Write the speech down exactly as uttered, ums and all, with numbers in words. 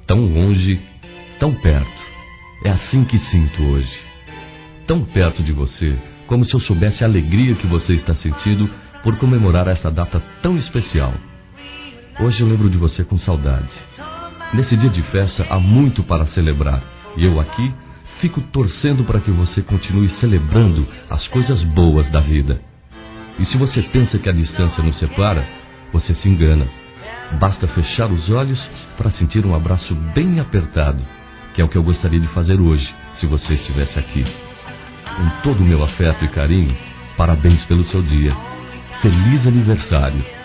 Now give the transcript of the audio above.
Tão longe, tão perto. É assim que sinto hoje. Tão perto de você, como se eu soubesse a alegria que você está sentindo por comemorar essa data tão especial. Hoje eu lembro de você com saudade. Nesse dia de festa há muito para celebrar, e eu aqui fico torcendo para que você continue celebrando as coisas boas da vida. E se você pensa que a distância nos separa, você se engana. Basta fechar os olhos para sentir um abraço bem apertado, que é o que eu gostaria de fazer hoje, se você estivesse aqui. Com todo o meu afeto e carinho, parabéns pelo seu dia. Feliz aniversário!